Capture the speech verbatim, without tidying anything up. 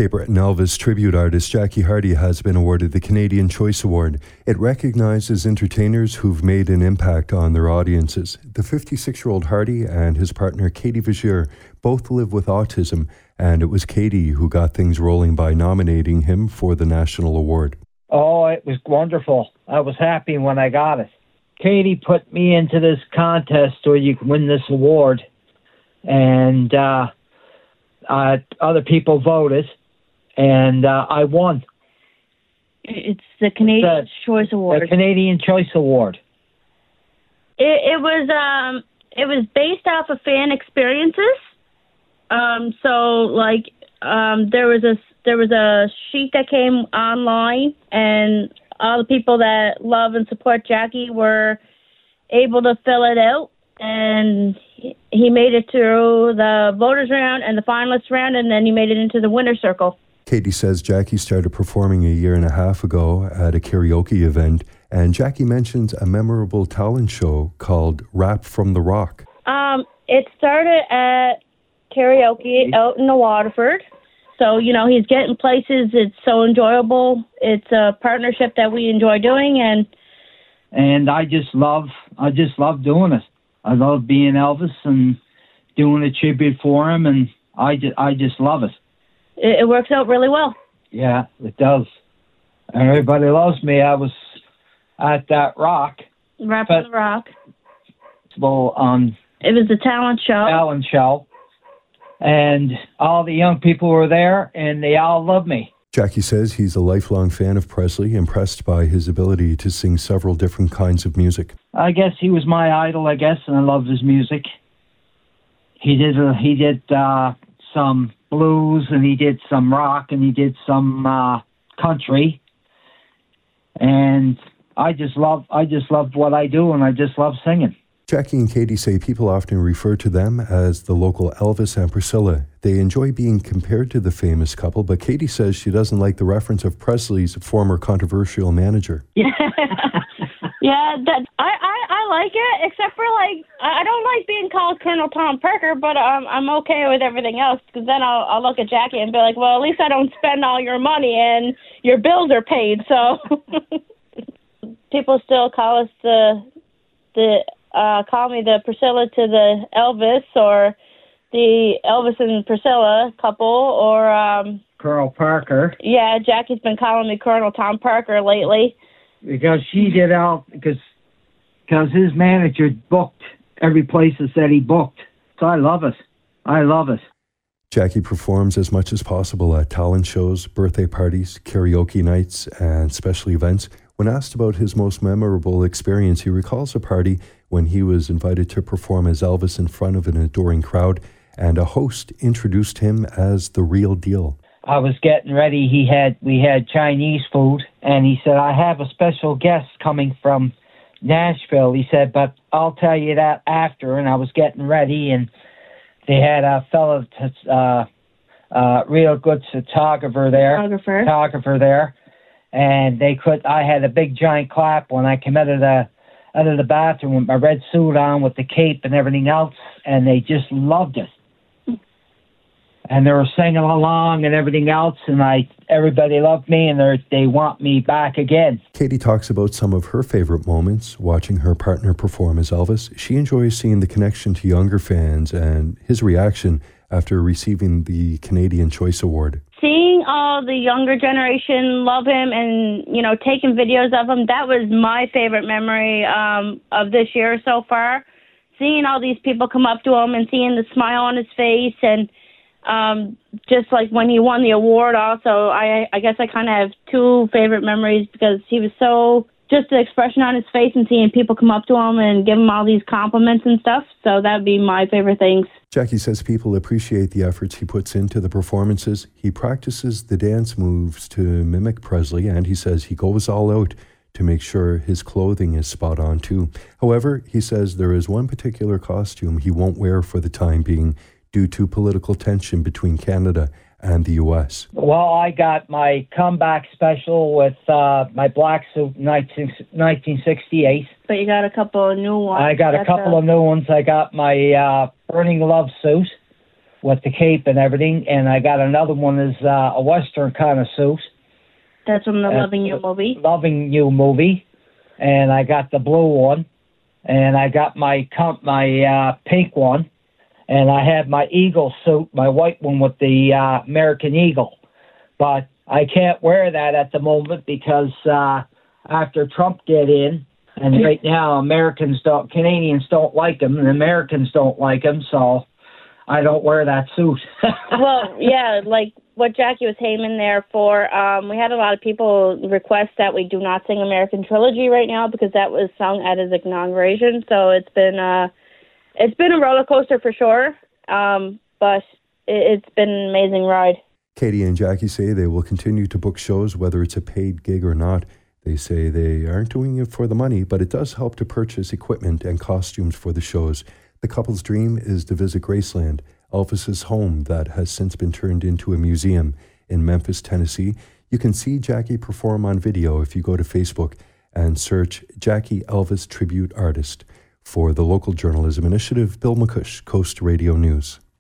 Cape Breton Elvis tribute artist Jackie Hardy has been awarded the Canadian Choice Award. It recognizes entertainers who've made an impact on their audiences. The fifty-six-year-old Hardy and his partner Katie Vigier both live with autism, and it was Katie who got things rolling by nominating him for the national award. Oh, it was wonderful. I was happy when I got it. Katie put me into this contest where you can win this award, and uh, uh, other people voted, and uh, I won. It's the Canadian the, Choice Award. The Canadian Choice Award. It, it was um, it was based off of fan experiences. Um, so like um, there was a there was a sheet that came online, and all the people that love and support Jackie were able to fill it out, and he made it through the voters round and the finalists round, and then he made it into the winner circle. Katie says Jackie started performing a year and a half ago at a karaoke event, and Jackie mentions a memorable talent show called Rap from the Rock. Um, it started at karaoke out in the Waterford. So, you know, he's getting places. It's so enjoyable. It's a partnership that we enjoy doing, and and I just love, I just love doing it. I love being Elvis and doing a tribute for him, and I just, I just love it. It, it works out really well. Yeah, it does. And everybody loves me. I was at that rock. Rap on the Rock. Well, um, it was the talent show. Talent show. And all the young people were there, and they all love me. Jackie says he's a lifelong fan of Presley, impressed by his ability to sing several different kinds of music. I guess he was my idol, I guess, and I loved his music. He did uh, he did uh, some blues, and he did some rock, and he did some uh, country. And I just love I just love what I do, and I just love singing. Jackie and Katie say people often refer to them as the local Elvis and Priscilla. They enjoy being compared to the famous couple, but Katie says she doesn't like the reference of Presley's former controversial manager. Yeah, yeah, that I, I, I like it, except for like I don't like being called Colonel Tom Parker, but um, I'm okay with everything else, because then I'll, I'll look at Jackie and be like, well, at least I don't spend all your money and your bills are paid. So people still call us the the. Uh, call me the Priscilla to the Elvis, or the Elvis and Priscilla couple, or um, Colonel Parker. Yeah, Jackie's been calling me Colonel Tom Parker lately. Because she did out, because because his manager booked every place that said he booked. So I love it. I love it. Jackie performs as much as possible at talent shows, birthday parties, karaoke nights, and special events. When asked about his most memorable experience, he recalls a party when he was invited to perform as Elvis in front of an adoring crowd, and a host introduced him as the real deal. I was getting ready. He had we had Chinese food, and he said, I have a special guest coming from Nashville. He said, but I'll tell you that after. And I was getting ready, and they had a fellow, uh, uh, real good photographer there. Photographer. Photographer there. And they could. I had a big giant clap when I came out of the out of the bathroom with my red suit on, with the cape and everything else, and they just loved it. And they were singing along and everything else, and I everybody loved me, and they they want me back again. Katie talks about some of her favorite moments watching her partner perform as Elvis. She enjoys seeing the connection to younger fans and his reaction after receiving the Canadian Choice Award. Seeing all the younger generation love him and, you know, taking videos of him, that was my favorite memory um, of this year so far. Seeing all these people come up to him and seeing the smile on his face, and um, just like when he won the award also, I, I guess I kind of have two favorite memories, because he was so, just the expression on his face and seeing people come up to him and give him all these compliments and stuff. So that would be my favorite things. Jackie says people appreciate the efforts he puts into the performances. He practices the dance moves to mimic Presley, and he says he goes all out to make sure his clothing is spot on too. However, he says there is one particular costume he won't wear for the time being due to political tension between Canada and the U S. Well, I got my comeback special with uh, my black suit in nineteen sixty-eight. But you got a couple of new ones. I got a couple of new ones. I got my uh, Burning Love suit, with the cape and everything. And I got another one is uh, a Western kind of suit. That's from the Uh, Loving You movie. Loving You movie. And I got the blue one. And I got my comp, my uh, pink one. And I had my eagle suit, my white one with the uh, American Eagle. But I can't wear that at the moment because uh, after Trump get in, and right now Americans don't, Canadians don't like him, and Americans don't like him, so I don't wear that suit. Well, yeah, like what Jackie was aiming there for, um, we had a lot of people request that we do not sing American Trilogy right now because that was sung at his inauguration. So it's been uh, it's been a roller coaster for sure, um, but it, it's been an amazing ride. Katie and Jackie say they will continue to book shows whether it's a paid gig or not. They say they aren't doing it for the money, but it does help to purchase equipment and costumes for the shows. The couple's dream is to visit Graceland, Elvis's home that has since been turned into a museum in Memphis, Tennessee. You can see Jackie perform on video if you go to Facebook and search Jackie Elvis Tribute Artist. For the Local Journalism Initiative, Bill McCush, Coast Radio News.